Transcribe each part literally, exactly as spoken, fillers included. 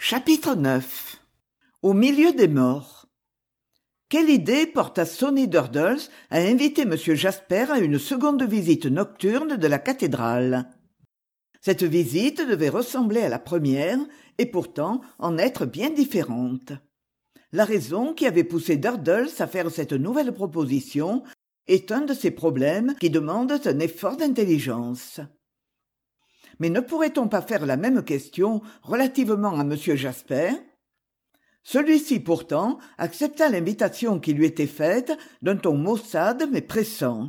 Chapitre neuf. Au milieu des morts. Quelle idée porta Sonny Durdles à inviter M. Jasper à une seconde visite nocturne de la cathédrale. Cette visite devait ressembler à la première et pourtant en être bien différente. La raison qui avait poussé Durdles à faire cette nouvelle proposition est un de ces problèmes qui demandent un effort d'intelligence. Mais ne pourrait-on pas faire la même question relativement à M. Jasper ? Celui-ci pourtant accepta l'invitation qui lui était faite d'un ton maussade mais pressant.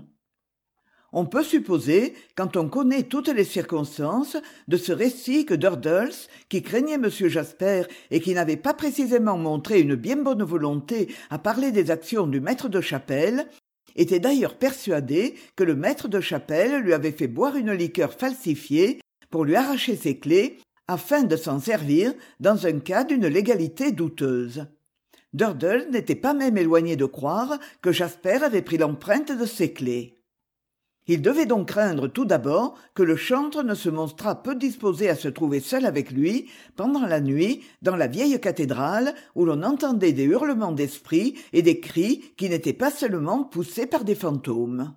On peut supposer, quand on connaît toutes les circonstances, de ce récit que Durdles, qui craignait M. Jasper et qui n'avait pas précisément montré une bien bonne volonté à parler des actions du maître de chapelle, était d'ailleurs persuadé que le maître de chapelle lui avait fait boire une liqueur falsifiée pour lui arracher ses clés, afin de s'en servir dans un cas d'une légalité douteuse. Durdles n'était pas même éloigné de croire que Jasper avait pris l'empreinte de ses clés. Il devait donc craindre tout d'abord que le chantre ne se montrât peu disposé à se trouver seul avec lui pendant la nuit dans la vieille cathédrale où l'on entendait des hurlements d'esprits et des cris qui n'étaient pas seulement poussés par des fantômes.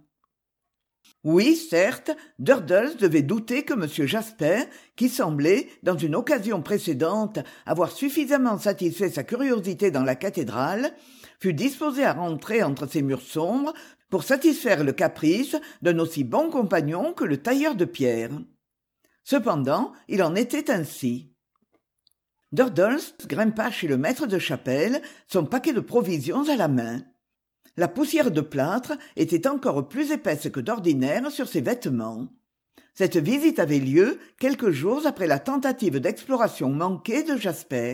Oui, certes, Durdles devait douter que M. Jasper, qui semblait, dans une occasion précédente, avoir suffisamment satisfait sa curiosité dans la cathédrale, fût disposé à rentrer entre ces murs sombres pour satisfaire le caprice d'un aussi bon compagnon que le tailleur de pierre. Cependant, il en était ainsi. Durdles grimpa chez le maître de chapelle, son paquet de provisions à la main. La poussière de plâtre était encore plus épaisse que d'ordinaire sur ses vêtements. Cette visite avait lieu quelques jours après la tentative d'exploration manquée de Jasper.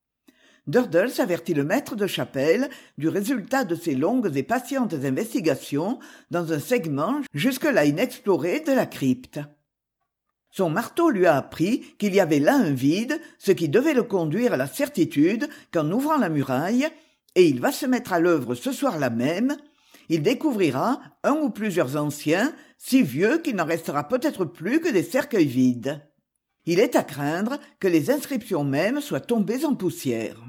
Durdles avertit le maître de chapelle du résultat de ses longues et patientes investigations dans un segment jusque-là inexploré de la crypte. Son marteau lui a appris qu'il y avait là un vide, ce qui devait le conduire à la certitude qu'en ouvrant la muraille, et il va se mettre à l'œuvre ce soir-là même, il découvrira un ou plusieurs anciens, si vieux qu'il n'en restera peut-être plus que des cercueils vides. Il est à craindre que les inscriptions mêmes soient tombées en poussière.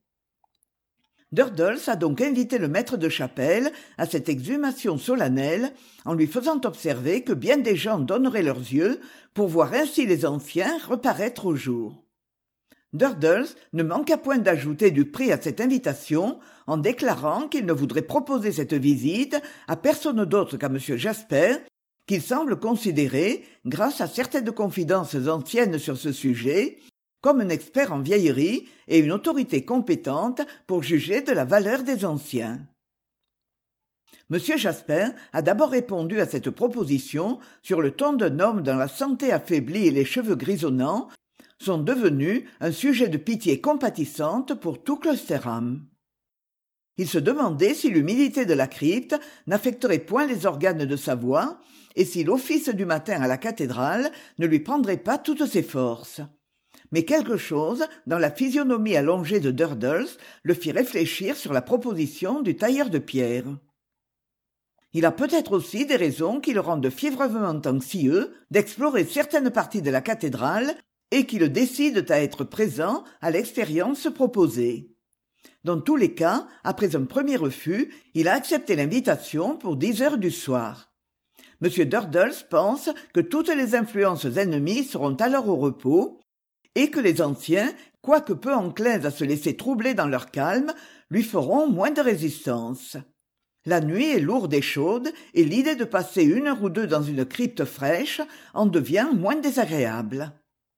Durdles a donc invité le maître de chapelle à cette exhumation solennelle en lui faisant observer que bien des gens donneraient leurs yeux pour voir ainsi les anciens reparaître au jour. Durdles ne manqua point d'ajouter du prix à cette invitation en déclarant qu'il ne voudrait proposer cette visite à personne d'autre qu'à M. Jasper, qu'il semble considérer, grâce à certaines confidences anciennes sur ce sujet, comme un expert en vieillerie et une autorité compétente pour juger de la valeur des anciens. M. Jasper a d'abord répondu à cette proposition sur le ton d'un homme dont la santé affaiblie et les cheveux grisonnants sont devenus un sujet de pitié compatissante pour tout Cloisterham. Il se demandait si l'humidité de la crypte n'affecterait point les organes de sa voix et si l'office du matin à la cathédrale ne lui prendrait pas toutes ses forces. Mais quelque chose dans la physionomie allongée de Durdles le fit réfléchir sur la proposition du tailleur de pierre. Il a peut-être aussi des raisons qui le rendent fiévrement anxieux d'explorer certaines parties de la cathédrale et qui le décident à être présent à l'expérience proposée. Dans tous les cas, après un premier refus, il a accepté l'invitation pour dix heures du soir. M. Durdles pense que toutes les influences ennemies seront alors au repos et que les anciens, quoique peu enclins à se laisser troubler dans leur calme, lui feront moins de résistance. La nuit est lourde et chaude et l'idée de passer une heure ou deux dans une crypte fraîche en devient moins désagréable.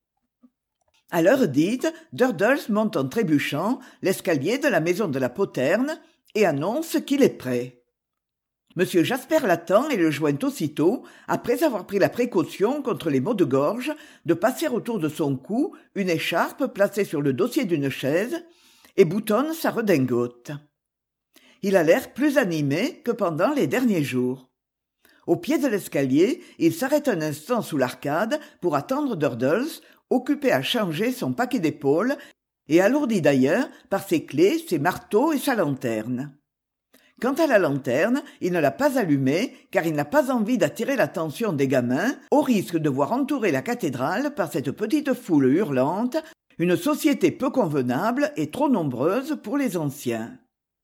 À l'heure dite, Durdles monte en trébuchant l'escalier de la maison de la poterne et annonce qu'il est prêt. M. Jasper l'attend et le joint aussitôt, après avoir pris la précaution contre les maux de gorge, de passer autour de son cou une écharpe placée sur le dossier d'une chaise et boutonne sa redingote. Il a l'air plus animé que pendant les derniers jours. Au pied de l'escalier, il s'arrête un instant sous l'arcade pour attendre Durdles, occupé à changer son paquet d'épaules et alourdi d'ailleurs par ses clés, ses marteaux et sa lanterne. Quant à la lanterne, il ne l'a pas allumée car il n'a pas envie d'attirer l'attention des gamins au risque de voir entourer la cathédrale par cette petite foule hurlante, Une société peu convenable et trop nombreuse pour les anciens.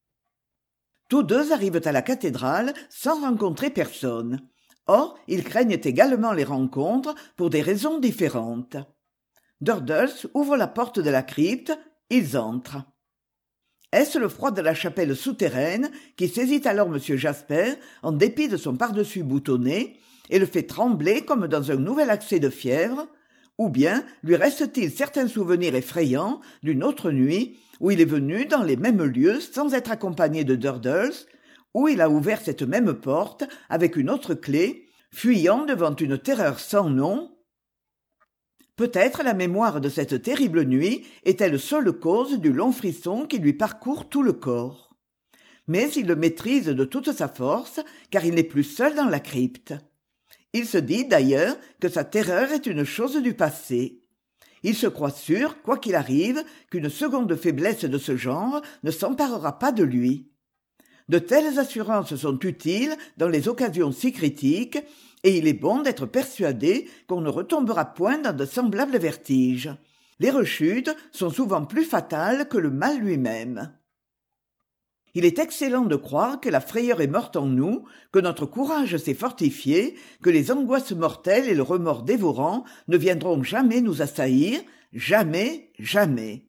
Tous deux arrivent à la cathédrale sans rencontrer personne. Or, ils craignent également les rencontres pour des raisons différentes. Durdles ouvre la porte de la crypte, ils entrent. Est-ce le froid de la chapelle souterraine qui saisit alors M. Jasper en dépit de son pardessus boutonné et le fait trembler comme dans un nouvel accès de fièvre, ou bien lui reste-t-il certains souvenirs effrayants d'une autre nuit où il est venu dans les mêmes lieux sans être accompagné de Durdles, où il a ouvert cette même porte avec une autre clé, fuyant devant une terreur sans nom? Peut-être la mémoire de cette terrible nuit est-elle seule cause du long frisson qui lui parcourt tout le corps. Mais il le maîtrise de toute sa force, car il n'est plus seul dans la crypte. Il se dit d'ailleurs que sa terreur est une chose du passé. Il se croit sûr, quoi qu'il arrive, qu'une seconde faiblesse de ce genre ne s'emparera pas de lui. De telles assurances sont utiles dans les occasions si critiques, et il est bon d'être persuadé qu'on ne retombera point dans de semblables vertiges. Les rechutes sont souvent plus fatales que le mal lui-même. Il est excellent de croire que la frayeur est morte en nous, que notre courage s'est fortifié, que les angoisses mortelles et le remords dévorant ne viendront jamais nous assaillir, jamais, jamais.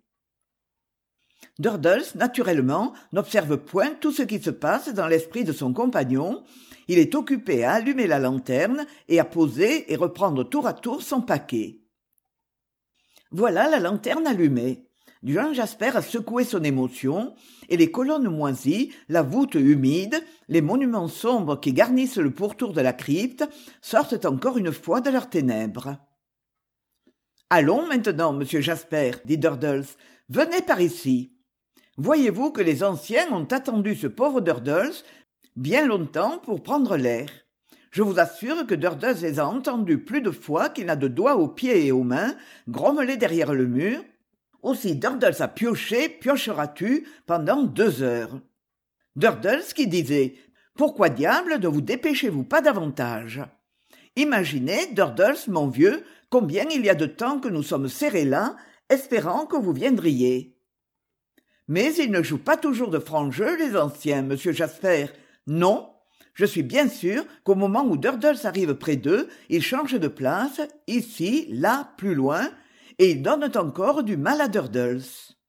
Durdles, naturellement, n'observe point tout ce qui se passe dans l'esprit de son compagnon. Il est occupé à allumer la lanterne et à poser et reprendre tour à tour son paquet. Voilà la lanterne allumée. Jean Jasper a secoué son émotion, et les colonnes moisies, la voûte humide, les monuments sombres qui garnissent le pourtour de la crypte sortent encore une fois de leurs ténèbres. « Allons maintenant, monsieur Jasper, dit Durdles, venez par ici. Voyez-vous que les anciens ont attendu ce pauvre Durdles bien longtemps pour prendre l'air. Je vous assure que Durdles les a entendus plus de fois qu'il n'a de doigts aux pieds et aux mains, grommeler derrière le mur. Aussi Durdles a pioché, piocheras-tu, pendant deux heures. Durdles qui disait « Pourquoi diable ne vous dépêchez-vous pas davantage ?» Imaginez, Durdles, mon vieux, combien il y a de temps que nous sommes serrés là, espérant que vous viendriez. Mais ils ne jouent pas toujours de franc jeu, les anciens, monsieur Jasper. Non, je suis bien sûr qu'au moment où Durdles arrive près d'eux, ils changent de place, ici, là, plus loin, et ils donnent encore du mal à Durdles.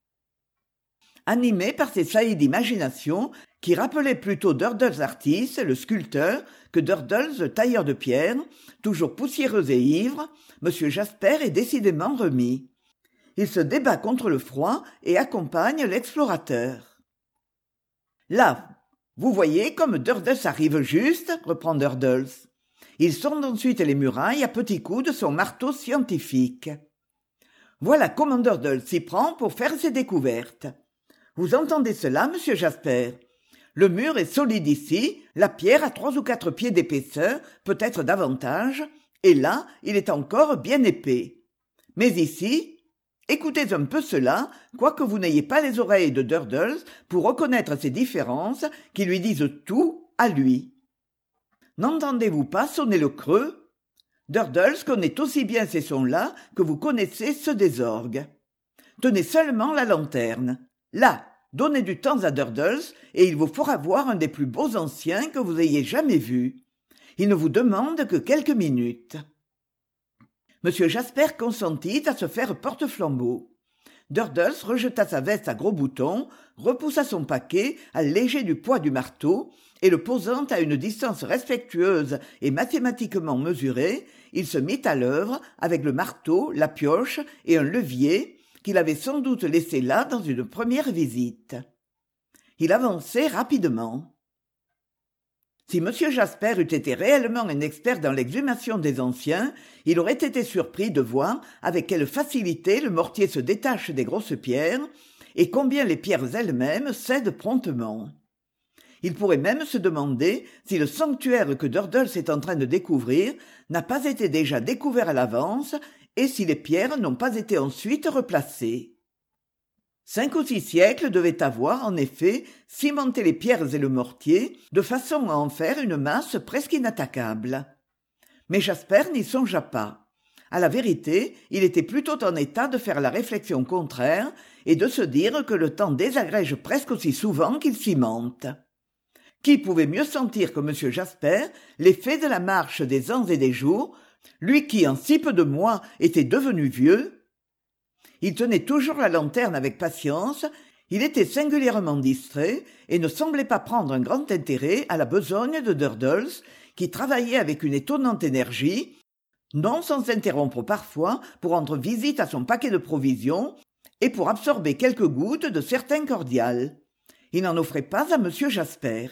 Animé par ces saillies d'imagination qui rappelaient plutôt Durdles artiste, le sculpteur, que Durdles le tailleur de pierre, toujours poussiéreux et ivre, M. Jasper est décidément remis. Il se débat contre le froid et accompagne l'explorateur. « Là, vous voyez comme Durdles arrive juste, reprend Durdles. Il sonde ensuite les murailles à petits coups de son marteau scientifique. Voilà comment Durdles s'y prend pour faire ses découvertes. Vous entendez cela, monsieur Jasper? Le mur est solide ici, la pierre a trois ou quatre pieds d'épaisseur, peut-être davantage, et là, il est encore bien épais. Mais ici, écoutez un peu cela, quoique vous n'ayez pas les oreilles de Durdles pour reconnaître ces différences qui lui disent tout à lui. N'entendez-vous pas sonner le creux? Durdles connaît aussi bien ces sons-là que vous connaissez ceux des orgues. Tenez seulement la lanterne. Là, donnez du temps à Durdles et il vous fera voir un des plus beaux anciens que vous ayez jamais vus. Il ne vous demande que quelques minutes. Monsieur Jasper consentit à se faire porte-flambeau. Durdles rejeta sa veste à gros boutons, repoussa son paquet, allégé du poids du marteau, et le posant à une distance respectueuse et mathématiquement mesurée, il se mit à l'œuvre avec le marteau, la pioche et un levier qu'il avait sans doute laissé là dans une première visite. Il avançait rapidement. Si M. Jasper eût été réellement un expert dans l'exhumation des anciens, il aurait été surpris de voir avec quelle facilité le mortier se détache des grosses pierres et combien les pierres elles-mêmes cèdent promptement. Il pourrait même se demander si le sanctuaire que Durdles est en train de découvrir n'a pas été déjà découvert à l'avance et si les pierres n'ont pas été ensuite replacées. Cinq ou six siècles devaient avoir, en effet, cimenté les pierres et le mortier, de façon à en faire une masse presque inattaquable. Mais Jasper n'y songea pas. À la vérité, il était plutôt en état de faire la réflexion contraire et de se dire que le temps désagrège presque aussi souvent qu'il cimente. Qui pouvait mieux sentir que M. Jasper l'effet de la marche des ans et des jours, lui qui, en si peu de mois, était devenu vieux? Il tenait toujours la lanterne avec patience, il était singulièrement distrait et ne semblait pas prendre un grand intérêt à la besogne de Durdles, qui travaillait avec une étonnante énergie, non sans s'interrompre parfois pour rendre visite à son paquet de provisions et pour absorber quelques gouttes de certain cordial. Il n'en offrait pas à M. Jasper.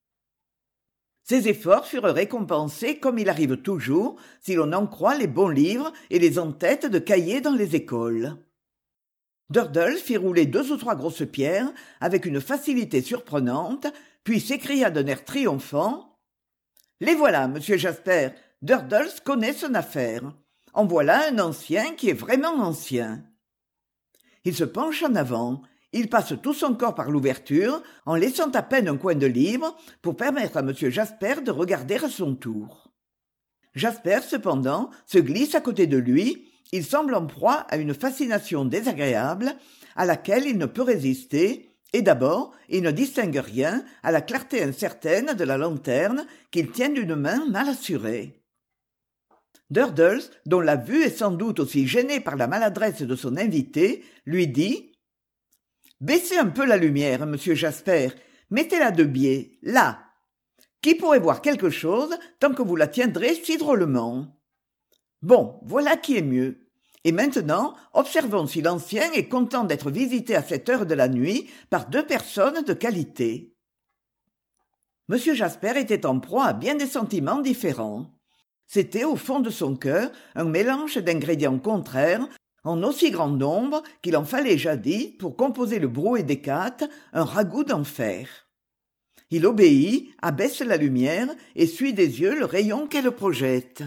Ses efforts furent récompensés comme il arrive toujours si l'on en croit les bons livres et les entêtes de cahiers dans les écoles. Durdles fit rouler deux ou trois grosses pierres avec une facilité surprenante, puis s'écria d'un air triomphant « Les voilà, monsieur Jasper, Durdles connaît son affaire. En voilà un ancien qui est vraiment ancien. » Il se penche en avant. Il passe tout son corps par l'ouverture, en laissant à peine un coin de livre pour permettre à M. Jasper de regarder à son tour. Jasper, cependant, se glisse à côté de lui. Il semble en proie à une fascination désagréable à laquelle il ne peut résister, et d'abord, il ne distingue rien à la clarté incertaine de la lanterne qu'il tient d'une main mal assurée. Durdles, dont la vue est sans doute aussi gênée par la maladresse de son invité, lui dit « Baissez un peu la lumière, monsieur Jasper, mettez-la de biais, là. Qui pourrait voir quelque chose tant que vous la tiendrez si drôlement? Bon, voilà qui est mieux. Et maintenant, observons si l'ancien est content d'être visité à cette heure de la nuit par deux personnes de qualité. » Monsieur Jasper était en proie à bien des sentiments différents. C'était au fond de son cœur un mélange d'ingrédients contraires, en aussi grand nombre qu'il en fallait jadis pour composer le brouet d'hécate, un ragoût d'enfer. Il obéit, abaisse la lumière et suit des yeux le rayon qu'elle projette.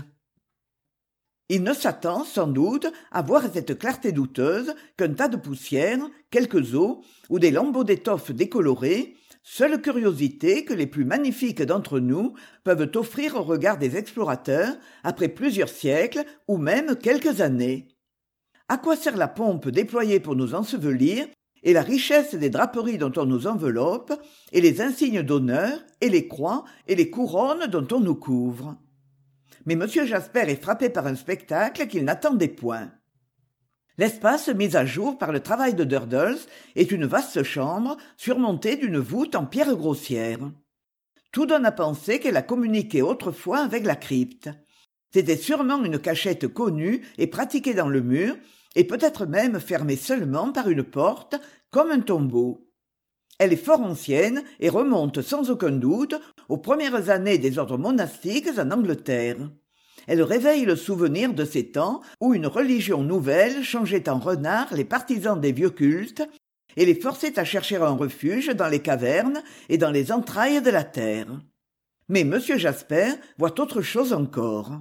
Il ne s'attend, sans doute, à voir cette clarté douteuse qu'un tas de poussière, quelques os ou des lambeaux d'étoffe décolorés, seule curiosité que les plus magnifiques d'entre nous peuvent offrir au regard des explorateurs après plusieurs siècles ou même quelques années. À quoi sert la pompe déployée pour nous ensevelir, et la richesse des draperies dont on nous enveloppe, et les insignes d'honneur, et les croix, et les couronnes dont on nous couvre? Mais M. Jasper est frappé par un spectacle qu'il n'attendait point. L'espace mis à jour par le travail de Durdles est une vaste chambre surmontée d'une voûte en pierre grossière. Tout donne à penser qu'elle a communiqué autrefois avec la crypte. C'était sûrement une cachette connue et pratiquée dans le mur, et peut-être même fermée seulement par une porte, comme un tombeau. Elle est fort ancienne et remonte sans aucun doute aux premières années des ordres monastiques en Angleterre. Elle réveille le souvenir de ces temps où une religion nouvelle changeait en renards les partisans des vieux cultes et les forçait à chercher un refuge dans les cavernes et dans les entrailles de la terre. Mais M. Jasper voit autre chose encore.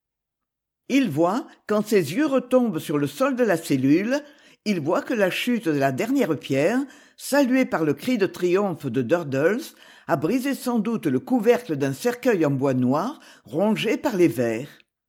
Il voit, quand ses yeux retombent sur le sol de la cellule, il voit que la chute de la dernière pierre, saluée par le cri de triomphe de Durdles, a brisé sans doute le couvercle d'un cercueil en bois noir rongé par les vers.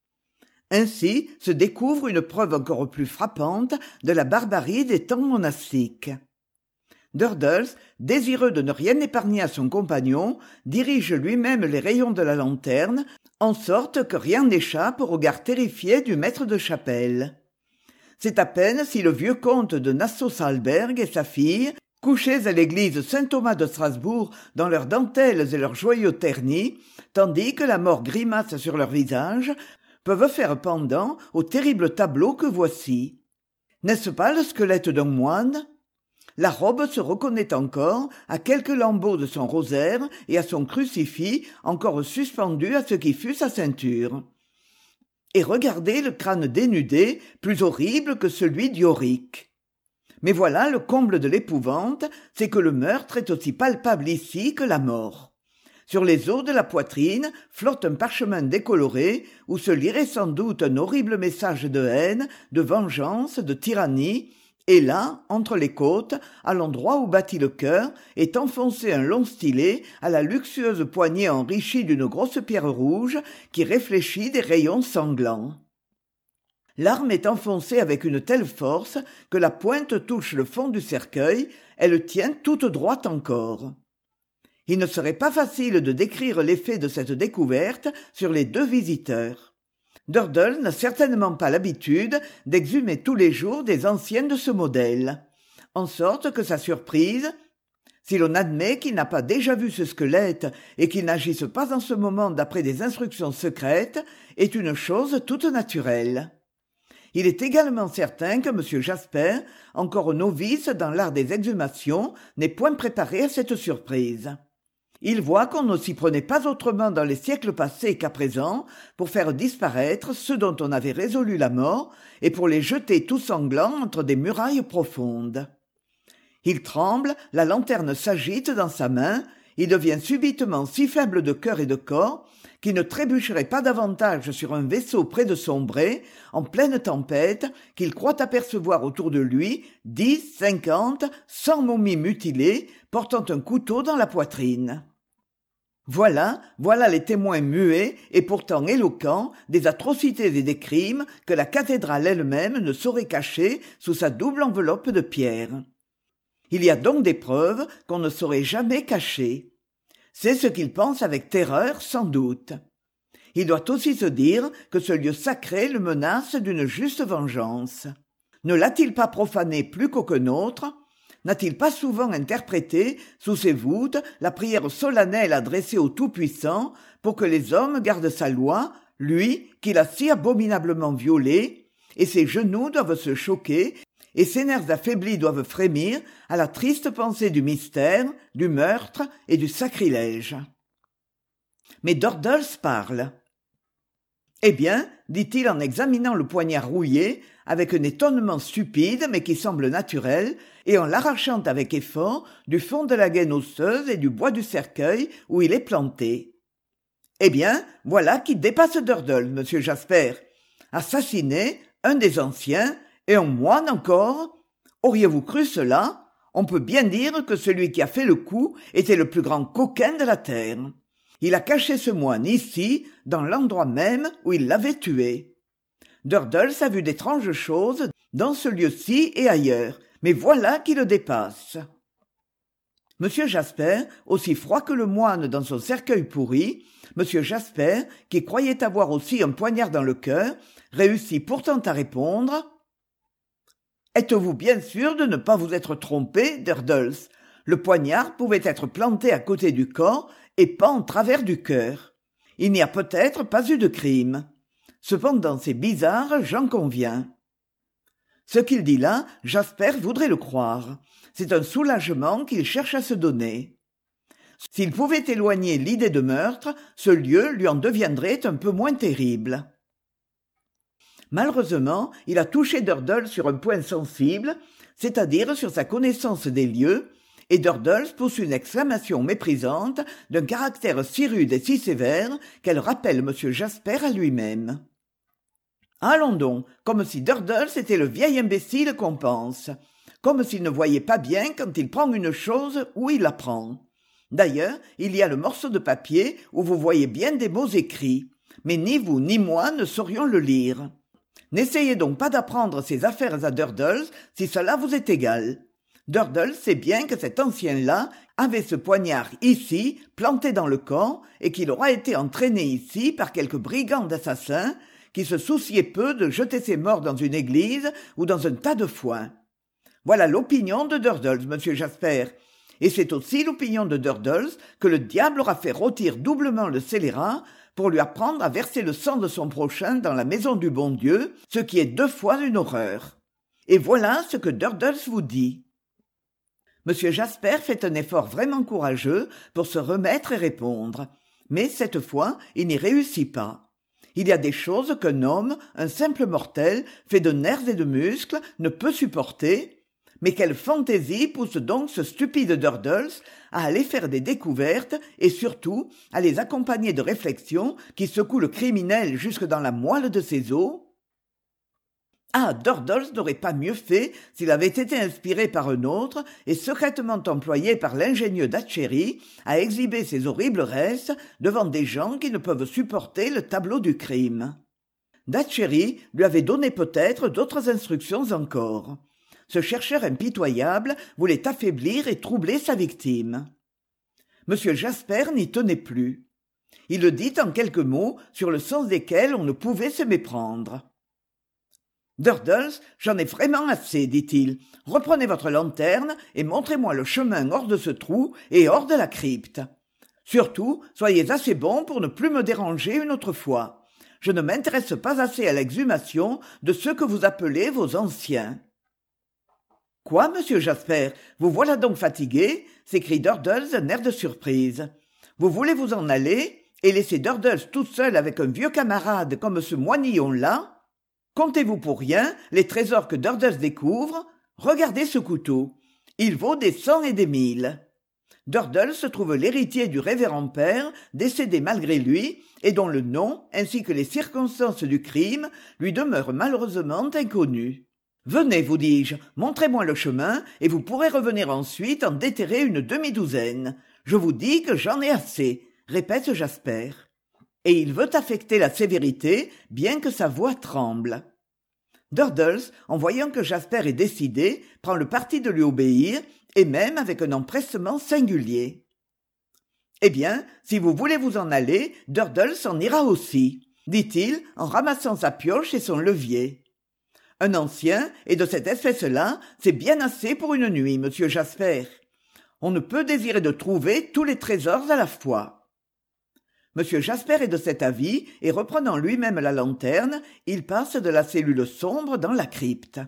Ainsi se découvre une preuve encore plus frappante de la barbarie des temps monastiques. Durdles, désireux de ne rien épargner à son compagnon, dirige lui-même les rayons de la lanterne, en sorte que rien n'échappe au regard terrifié du maître de chapelle. C'est à peine si le vieux comte de Nassau-Saalberg et sa fille, couchés à l'église Saint-Thomas de Strasbourg dans leurs dentelles et leurs joyaux ternis, tandis que la mort grimace sur leurs visages, peuvent faire pendant au terrible tableau que voici. N'est-ce pas le squelette d'un moine? La robe se reconnaît encore à quelques lambeaux de son rosaire et à son crucifix encore suspendu à ce qui fut sa ceinture. Et regardez le crâne dénudé, plus horrible que celui d'Yorick. Mais voilà le comble de l'épouvante, c'est que le meurtre est aussi palpable ici que la mort. Sur les os de la poitrine flotte un parchemin décoloré où se lirait sans doute un horrible message de haine, de vengeance, de tyrannie, et là, entre les côtes, à l'endroit où battit le cœur, est enfoncé un long stylet à la luxueuse poignée enrichie d'une grosse pierre rouge qui réfléchit des rayons sanglants. L'arme est enfoncée avec une telle force que la pointe touche le fond du cercueil, elle tient toute droite encore. Il ne serait pas facile de décrire l'effet de cette découverte sur les deux visiteurs. Durdles n'a certainement pas l'habitude d'exhumer tous les jours des anciennes de ce modèle, en sorte que sa surprise, si l'on admet qu'il n'a pas déjà vu ce squelette et qu'il n'agisse pas en ce moment d'après des instructions secrètes, est une chose toute naturelle. Il est également certain que M. Jasper, encore novice dans l'art des exhumations, n'est point préparé à cette surprise. Il voit qu'on ne s'y prenait pas autrement dans les siècles passés qu'à présent pour faire disparaître ceux dont on avait résolu la mort et pour les jeter tout sanglants entre des murailles profondes. Il tremble, la lanterne s'agite dans sa main, il devient subitement si faible de cœur et de corps qu'il ne trébucherait pas davantage sur un vaisseau près de sombrer, en pleine tempête, qu'il croit apercevoir autour de lui dix, cinquante, cent momies mutilées, portant un couteau dans la poitrine. Voilà, voilà les témoins muets et pourtant éloquents des atrocités et des crimes que la cathédrale elle-même ne saurait cacher sous sa double enveloppe de pierre. Il y a donc des preuves qu'on ne saurait jamais cacher. C'est ce qu'il pense avec terreur, sans doute. Il doit aussi se dire que ce lieu sacré le menace d'une juste vengeance. Ne l'a-t-il pas profané plus qu'aucun autre ? N'a-t-il pas souvent interprété, sous ses voûtes, la prière solennelle adressée au Tout-Puissant pour que les hommes gardent sa loi, lui, qui l'a si abominablement violée, et ses genoux doivent se choquer, et ses nerfs affaiblis doivent frémir à la triste pensée du mystère, du meurtre et du sacrilège. Mais Durdles parle. « Eh bien, dit-il en examinant le poignard rouillé, avec un étonnement stupide mais qui semble naturel, et en l'arrachant avec effort du fond de la gaine osseuse et du bois du cercueil où il est planté. Eh bien, voilà qui dépasse Durdles, monsieur Jasper. Assassiner un des anciens, et un moine encore? Auriez-vous cru cela? On peut bien dire que celui qui a fait le coup était le plus grand coquin de la terre. Il a caché ce moine ici, dans l'endroit même où il l'avait tué. Durdles a vu d'étranges choses dans ce lieu-ci et ailleurs, mais voilà qui le dépasse. Monsieur Jasper, aussi froid que le moine dans son cercueil pourri, Monsieur Jasper, qui croyait avoir aussi un poignard dans le cœur, réussit pourtant à répondre « Êtes-vous bien sûr de ne pas vous être trompé, Durdles? Le poignard pouvait être planté à côté du corps et pas en travers du cœur. Il n'y a peut-être pas eu de crime. Cependant, c'est bizarre, j'en conviens. » Ce qu'il dit là, Jasper voudrait le croire. C'est un soulagement qu'il cherche à se donner. S'il pouvait éloigner l'idée de meurtre, ce lieu lui en deviendrait un peu moins terrible. Malheureusement, il a touché Durdles sur un point sensible, c'est-à-dire sur sa connaissance des lieux, et Durdles pousse une exclamation méprisante d'un caractère si rude et si sévère qu'elle rappelle M. Jasper à lui-même. Allons donc, comme si Durdles était le vieil imbécile qu'on pense, comme s'il ne voyait pas bien quand il prend une chose où il la prend. D'ailleurs, il y a le morceau de papier où vous voyez bien des mots écrits, mais ni vous ni moi ne saurions le lire. N'essayez donc pas d'apprendre ces affaires à Durdles si cela vous est égal. Durdles sait bien que cet ancien-là avait ce poignard ici, planté dans le corps, et qu'il aura été entraîné ici par quelque brigand d'assassins qui se souciait peu de jeter ses morts dans une église ou dans un tas de foin. Voilà l'opinion de Durdles, monsieur Jasper, et c'est aussi l'opinion de Durdles que le diable aura fait rôtir doublement le scélérat pour lui apprendre à verser le sang de son prochain dans la maison du bon Dieu, ce qui est deux fois une horreur. Et voilà ce que Durdles vous dit. Monsieur Jasper fait un effort vraiment courageux pour se remettre et répondre, mais cette fois il n'y réussit pas. Il y a des choses qu'un homme, un simple mortel, fait de nerfs et de muscles, ne peut supporter, mais quelle fantaisie pousse donc ce stupide Durdles à aller faire des découvertes et surtout à les accompagner de réflexions qui secouent le criminel jusque dans la moelle de ses os? Ah, Durdles n'aurait pas mieux fait s'il avait été inspiré par un autre et secrètement employé par l'ingénieux Datchery à exhiber ses horribles restes devant des gens qui ne peuvent supporter le tableau du crime. Datchery lui avait donné peut-être d'autres instructions encore. Ce chercheur impitoyable voulait affaiblir et troubler sa victime. M. Jasper n'y tenait plus. Il le dit en quelques mots sur le sens desquels on ne pouvait se méprendre. « Durdles, j'en ai vraiment assez, dit-il. Reprenez votre lanterne et montrez-moi le chemin hors de ce trou et hors de la crypte. Surtout, soyez assez bon pour ne plus me déranger une autre fois. Je ne m'intéresse pas assez à l'exhumation de ceux que vous appelez vos anciens. » « Quoi, monsieur Jasper, vous voilà donc fatigué ?» s'écrie Durdles d'un air de surprise. « Vous voulez vous en aller et laisser Durdles tout seul avec un vieux camarade comme ce moignillon-là ? Comptez-vous pour rien les trésors que Durdles découvre ? Regardez ce couteau. Il vaut des cents et des mille. » Durdles se trouve l'héritier du révérend père, décédé malgré lui, et dont le nom, ainsi que les circonstances du crime, lui demeurent malheureusement inconnus. Venez, vous dis-je, montrez-moi le chemin, et vous pourrez revenir ensuite en déterrer une demi-douzaine. Je vous dis que j'en ai assez, répète Jasper. Et il veut affecter la sévérité, bien que sa voix tremble. Durdles, en voyant que Jasper est décidé, prend le parti de lui obéir, et même avec un empressement singulier. « Eh bien, si vous voulez vous en aller, Durdles s'en ira aussi, » dit-il en ramassant sa pioche et son levier. « Un ancien, et de cette espèce-là, c'est bien assez pour une nuit, monsieur Jasper. On ne peut désirer de trouver tous les trésors à la fois. » Monsieur Jasper est de cet avis, et reprenant lui-même la lanterne, il passe de la cellule sombre dans la crypte.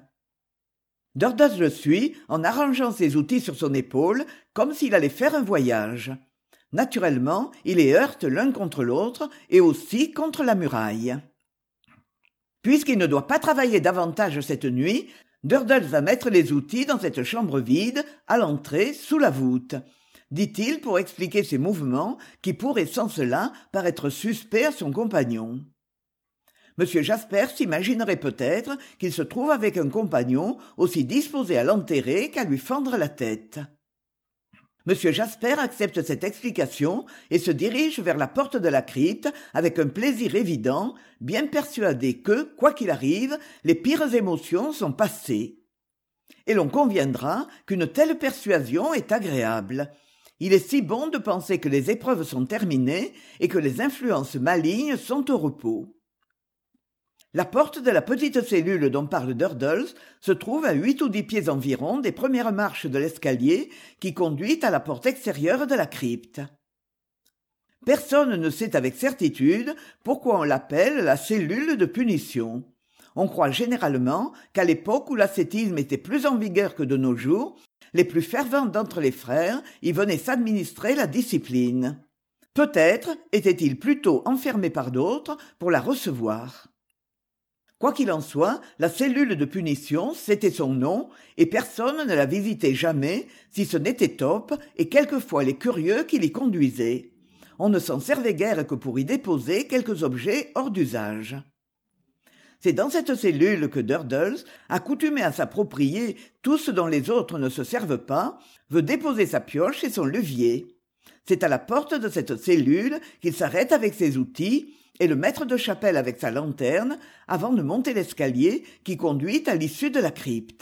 Durdles le suit en arrangeant ses outils sur son épaule, comme s'il allait faire un voyage. Naturellement, il les heurte l'un contre l'autre, et aussi contre la muraille. Puisqu'il ne doit pas travailler davantage cette nuit, Durdles va mettre les outils dans cette chambre vide, à l'entrée, sous la voûte, dit-il pour expliquer ses mouvements qui pourraient sans cela paraître suspects à son compagnon. Monsieur Jasper s'imaginerait peut-être qu'il se trouve avec un compagnon aussi disposé à l'enterrer qu'à lui fendre la tête. Monsieur Jasper accepte cette explication et se dirige vers la porte de la crypte avec un plaisir évident, bien persuadé que, quoi qu'il arrive, les pires émotions sont passées. Et l'on conviendra qu'une telle persuasion est agréable. Il est si bon de penser que les épreuves sont terminées et que les influences malignes sont au repos. La porte de la petite cellule dont parle Durdles se trouve à huit ou dix pieds environ des premières marches de l'escalier qui conduit à la porte extérieure de la crypte. Personne ne sait avec certitude pourquoi on l'appelle la cellule de punition. On croit généralement qu'à l'époque où l'ascétisme était plus en vigueur que de nos jours, les plus fervents d'entre les frères y venaient s'administrer la discipline. Peut-être était-il plutôt enfermé par d'autres pour la recevoir. Quoi qu'il en soit, la cellule de punition, c'était son nom, et personne ne la visitait jamais, si ce n'était Top et quelquefois les curieux qui l'y conduisaient. On ne s'en servait guère que pour y déposer quelques objets hors d'usage. C'est dans cette cellule que Durdles, accoutumé à s'approprier tout ce dont les autres ne se servent pas, veut déposer sa pioche et son levier. C'est à la porte de cette cellule qu'il s'arrête avec ses outils, et le maître de chapelle avec sa lanterne, avant de monter l'escalier qui conduit à l'issue de la crypte.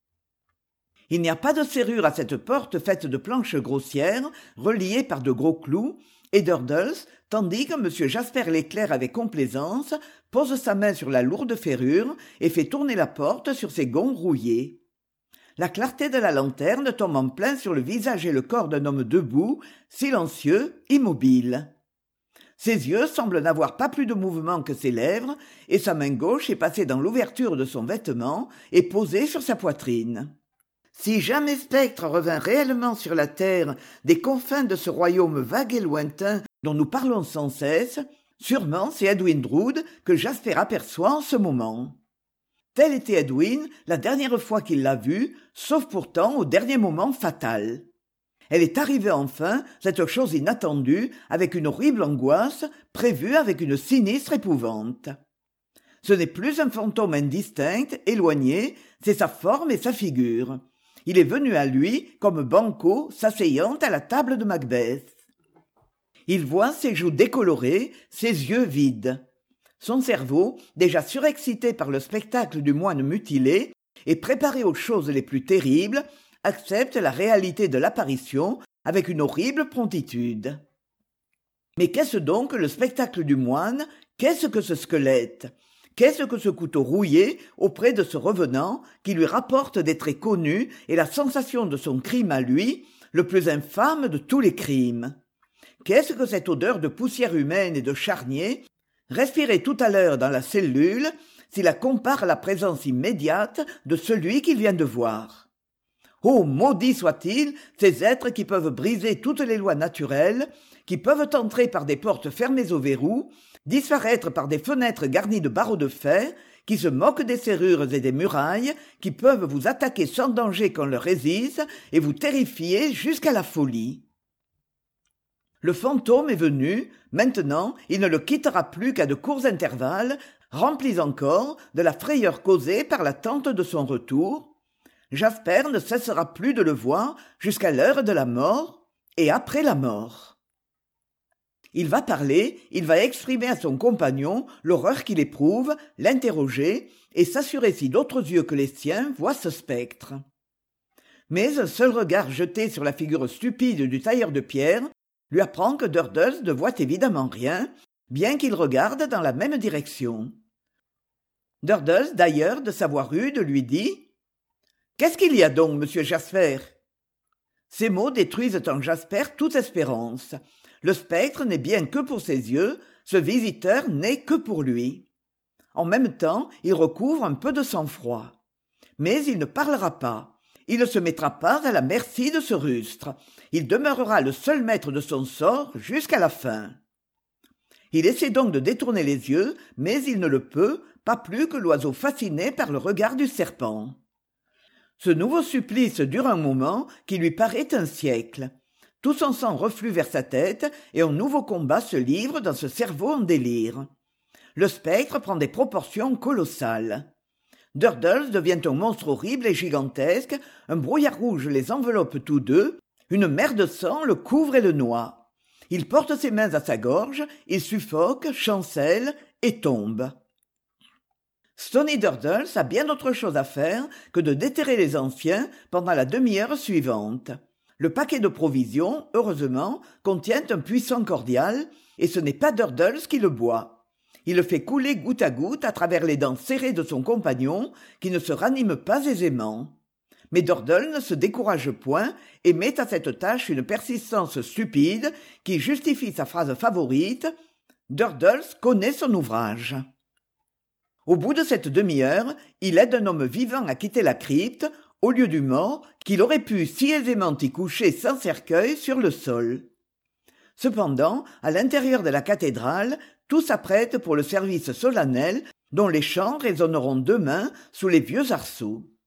Il n'y a pas de serrure à cette porte faite de planches grossières, reliées par de gros clous, et Durdles, tandis que M. Jasper l'éclaire avec complaisance, pose sa main sur la lourde ferrure et fait tourner la porte sur ses gonds rouillés. La clarté de la lanterne tombe en plein sur le visage et le corps d'un homme debout, silencieux, immobile. Ses yeux semblent n'avoir pas plus de mouvement que ses lèvres, et sa main gauche est passée dans l'ouverture de son vêtement et posée sur sa poitrine. Si jamais Spectre revint réellement sur la terre des confins de ce royaume vague et lointain dont nous parlons sans cesse, sûrement c'est Edwin Drood que Jasper aperçoit en ce moment. Tel était Edwin la dernière fois qu'il l'a vu, sauf pourtant au dernier moment fatal. Elle est arrivée enfin, cette chose inattendue, avec une horrible angoisse, prévue avec une sinistre épouvante. Ce n'est plus un fantôme indistinct, éloigné, c'est sa forme et sa figure. Il est venu à lui, comme Banquo s'asseyant à la table de Macbeth. Il voit ses joues décolorées, ses yeux vides. Son cerveau, déjà surexcité par le spectacle du moine mutilé et préparé aux choses les plus terribles, accepte la réalité de l'apparition avec une horrible promptitude. Mais qu'est-ce donc que le spectacle du moine? Qu'est-ce que ce squelette? Qu'est-ce que ce couteau rouillé auprès de ce revenant qui lui rapporte des traits connus et la sensation de son crime à lui, le plus infâme de tous les crimes? Qu'est-ce que cette odeur de poussière humaine et de charnier, respirée tout à l'heure dans la cellule, s'il la compare à la présence immédiate de celui qu'il vient de voir? Oh, maudits soient-ils, ces êtres qui peuvent briser toutes les lois naturelles, qui peuvent entrer par des portes fermées au verrou, disparaître par des fenêtres garnies de barreaux de fer, qui se moquent des serrures et des murailles, qui peuvent vous attaquer sans danger qu'on leur résiste et vous terrifier jusqu'à la folie. Le fantôme est venu, maintenant il ne le quittera plus qu'à de courts intervalles, remplis encore de la frayeur causée par l'attente de son retour. Jasper ne cessera plus de le voir jusqu'à l'heure de la mort et après la mort. Il va parler, il va exprimer à son compagnon l'horreur qu'il éprouve, l'interroger et s'assurer si d'autres yeux que les siens voient ce spectre. Mais un seul regard jeté sur la figure stupide du tailleur de pierre lui apprend que Durdles ne voit évidemment rien, bien qu'il regarde dans la même direction. Durdles, d'ailleurs, de sa voix rude, lui dit « Qu'est-ce qu'il y a donc, monsieur Jasper ?» Ces mots détruisent en Jasper toute espérance. Le spectre n'est bien que pour ses yeux, ce visiteur n'est que pour lui. En même temps, il recouvre un peu de sang-froid. Mais il ne parlera pas. Il ne se mettra pas à la merci de ce rustre. Il demeurera le seul maître de son sort jusqu'à la fin. Il essaie donc de détourner les yeux, mais il ne le peut, pas plus que l'oiseau fasciné par le regard du serpent. Ce nouveau supplice dure un moment qui lui paraît un siècle. Tout son sang reflue vers sa tête et un nouveau combat se livre dans ce cerveau en délire. Le spectre prend des proportions colossales. Durdles devient un monstre horrible et gigantesque, un brouillard rouge les enveloppe tous deux, une mer de sang le couvre et le noie. Il porte ses mains à sa gorge, il suffoque, chancelle et tombe. Stony Durdles a bien autre chose à faire que de déterrer les anciens pendant la demi-heure suivante. Le paquet de provisions, heureusement, contient un puissant cordial, et ce n'est pas Durdles qui le boit. Il le fait couler goutte à goutte à travers les dents serrées de son compagnon, qui ne se ranime pas aisément. Mais Durdles ne se décourage point et met à cette tâche une persistance stupide qui justifie sa phrase favorite « Durdles connaît son ouvrage ». Au bout de cette demi-heure, il aide un homme vivant à quitter la crypte, au lieu du mort, qu'il aurait pu si aisément y coucher sans cercueil sur le sol. Cependant, à l'intérieur de la cathédrale, tout s'apprête pour le service solennel dont les chants résonneront demain sous les vieux arceaux.